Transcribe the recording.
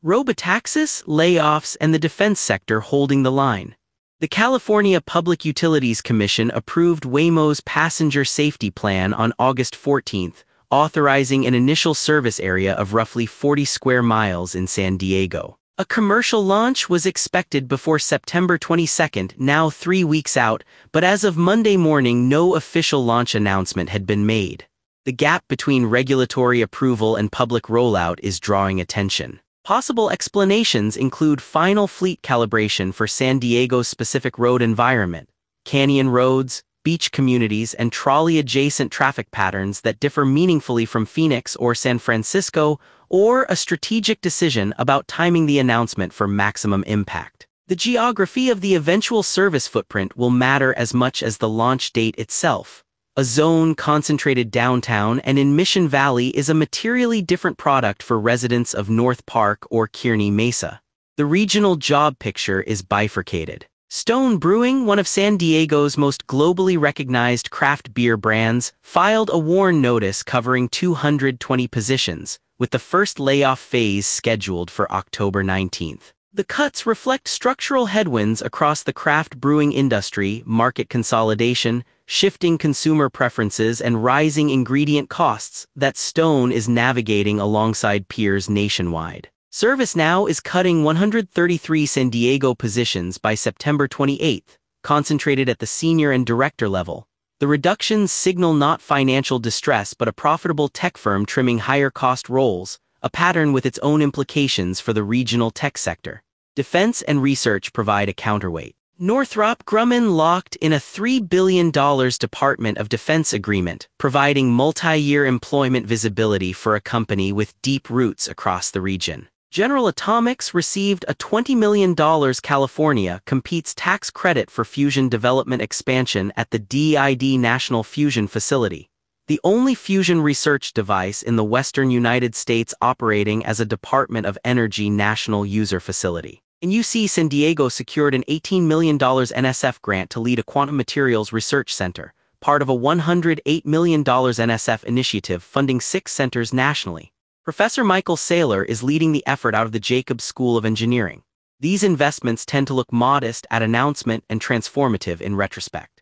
Robotaxis, layoffs, and the defense sector holding the line. The California Public Utilities Commission approved Waymo's passenger safety plan on August 14, authorizing an initial service area of roughly 40 square miles in San Diego. A commercial launch was expected before September 22, now 3 weeks out, but as of Monday morning, no official launch announcement had been made. The gap between regulatory approval and public rollout is drawing attention. Possible explanations include final fleet calibration for San Diego's specific road environment, canyon roads, beach communities, and trolley-adjacent traffic patterns that differ meaningfully from Phoenix or San Francisco, or a strategic decision about timing the announcement for maximum impact. The geography of the eventual service footprint will matter as much as the launch date itself. A zone concentrated downtown and in Mission Valley is a materially different product for residents of North Park or Kearny Mesa. The regional job picture is bifurcated. Stone Brewing, one of San Diego's most globally recognized craft beer brands, filed a WARN notice covering 220 positions, with the first layoff phase scheduled for October 19. The cuts reflect structural headwinds across the craft brewing industry, market consolidation, shifting consumer preferences, and rising ingredient costs that Stone is navigating alongside peers nationwide. ServiceNow is cutting 133 San Diego positions by September 28, concentrated at the senior and director level. The reductions signal not financial distress but a profitable tech firm trimming higher-cost roles, a pattern with its own implications for the regional tech sector. Defense and research provide a counterweight. Northrop Grumman locked in a $3 billion Department of Defense agreement, providing multi-year employment visibility for a company with deep roots across the region. General Atomics received a $20 million California competes tax credit for fusion development expansion at the DID National Fusion Facility, the only fusion research device in the western United States operating as a Department of Energy national user facility. In UC San Diego secured an $18 million NSF grant to lead a quantum materials research center, part of a $108 million NSF initiative funding 6 centers nationally. Professor Michael Saylor is leading the effort out of the Jacobs School of Engineering. These investments tend to look modest at announcement and transformative in retrospect.